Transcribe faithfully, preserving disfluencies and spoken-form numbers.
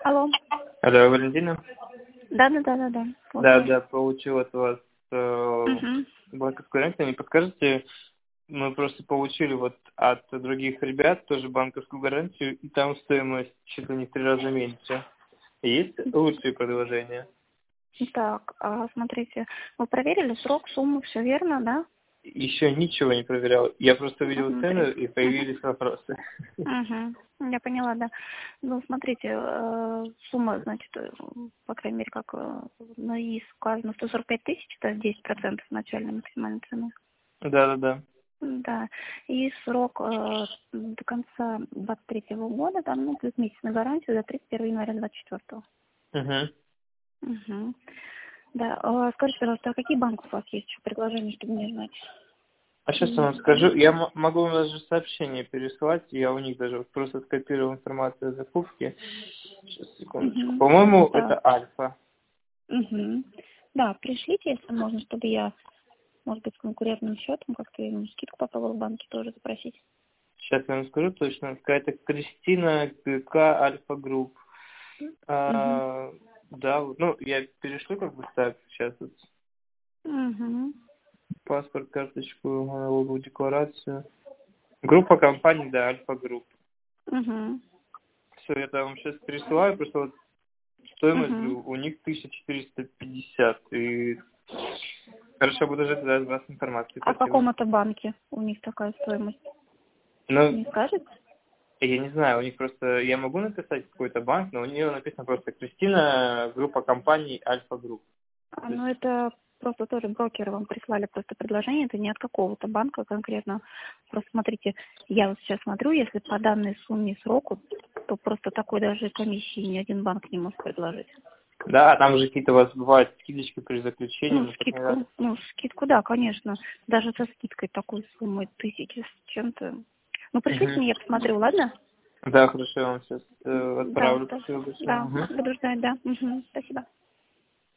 Алло. Алло, Валентина? Да, да, да, да, да. Да, да, получил от вас э, Угу. банковскую гарантию. Не подскажете, мы просто получили вот от других ребят тоже банковскую гарантию, и там стоимость чуть ли не в три раза меньше. Есть лучшие предложения? Так, а, смотрите, вы проверили срок, сумму, все верно, да? Еще ничего не проверял. Я просто увидел Угу, цену, и появились вопросы. угу. Я поняла, да. Ну, смотрите, э, сумма, значит, э, по крайней мере, как э, на ИИС указано, сто сорок пять тысяч, это десять процентов начальной максимальной цены. Да-да-да. Да, и срок э, до конца двадцать третьего года, там, ну, плюс месяц на гарантию до тридцать первого января двадцать четвёртого. Угу. Угу. Да, а скажите, пожалуйста, а какие банки у вас есть еще предложения, чтобы мне знать? А сейчас я вам скажу, я м- могу вам даже сообщение пересылать, я у них даже вот просто скопировал информацию о закупке. Сейчас, секундочку. Угу. По-моему, Да. это Альфа. Угу. Да, пришлите, если можно, чтобы я, может быть, с конкурентным счетом как-то ему скидку попробовала в банке тоже запросить. Сейчас я вам скажу точно. Какая-то Кристина ГК Альфа Групп. Угу. А, да, вот, ну, я перешлю как бы так сейчас вот Угу. паспорт, карточку, налоговую декларацию. Группа компаний, да, Альфа Групп. Угу. Все, я там вам сейчас пересылаю, просто вот стоимость Угу. у у них тысяча четыреста пятьдесят. И хорошо, буду ждать от вас информации. А в Спасибо. каком это банке у них такая стоимость? Ну, Не скажете? я не знаю, у них просто, я могу написать какой-то банк, но у нее написано просто Кристина, группа компаний Альфа Групп. А, То ну, есть, это просто тоже брокеры вам прислали просто предложение, это не от какого-то банка конкретно. Просто смотрите, я вот сейчас смотрю, если по данной сумме и сроку, то просто такой даже комиссии ни один банк не может предложить. да, а там же какие-то у вас бывают скидочки при заключении, Ну, ну, последний раз. скидку, ну, скидку, да, конечно. Даже со скидкой такой суммы тысячи с чем-то. Ну, пришлите Мгм. мне, я посмотрю, ладно? Да, хорошо, я вам сейчас э, Да, отправлю да, ссылочку. да, Мгм. буду ждать, да. Мгм, спасибо.